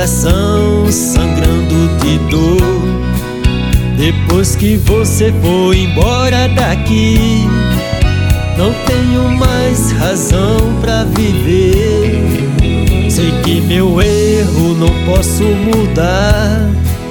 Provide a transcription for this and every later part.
coração sangrando de dor. Depois que você foi embora daqui, não tenho mais razão pra viver. Sei que meu erro não posso mudar.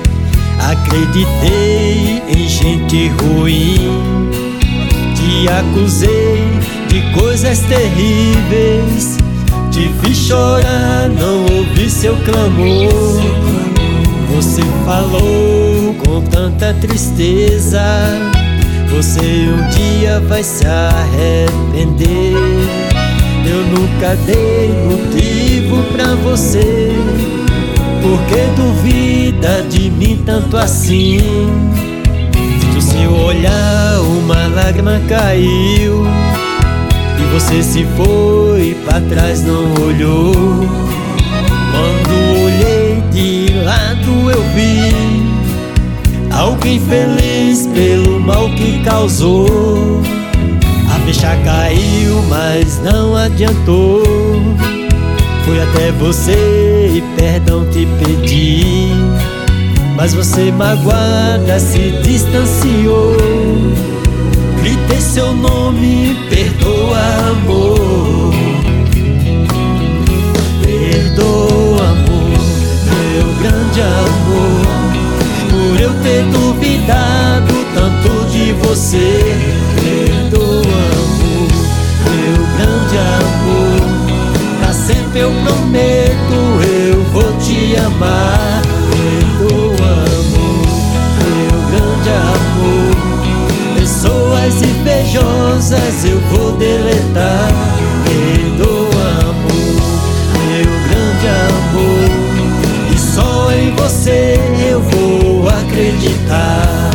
Acreditei em gente ruim, te acusei de coisas terríveis, te vi chorar, não ouvi seu clamor. Você falou com tanta tristeza, você um dia vai se arrepender. Eu nunca dei motivo pra você, porque duvida de mim tanto assim. Do seu olhar uma lágrima caiu, e você se foi pra trás, não olhou. Quando olhei de lado eu vi alguém feliz pelo mal que causou. A ficha caiu, mas não adiantou. Fui até você e perdão te pedi, mas você magoada se distanciou. Gritei seu nome, perdoa amor. Perdoa amor, meu grande amor, por eu ter duvidado tanto de você. Perdoa amor, meu grande amor, pra sempre eu prometo eu vou te amar. Perdoa amor, meu grande amor, pessoas invejosas eu vou deletar. Perdoa amor, meu grande amor, e só em você eu vou acreditar.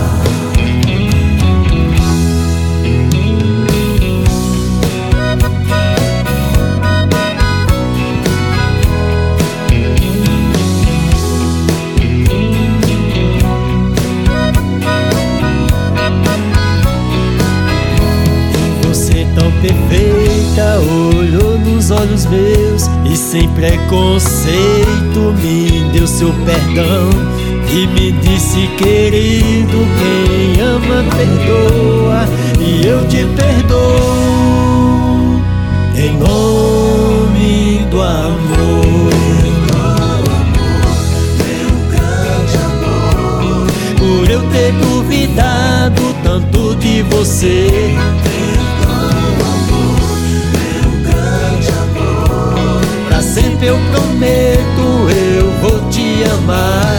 Tão perfeita, olhou nos olhos meus e sem preconceito me deu seu perdão e me disse: querido, quem ama perdoa, e eu te perdoo em nome do amor. Meu grande amor, por eu ter duvidado tanto de você. Sempre eu prometo eu vou te amar.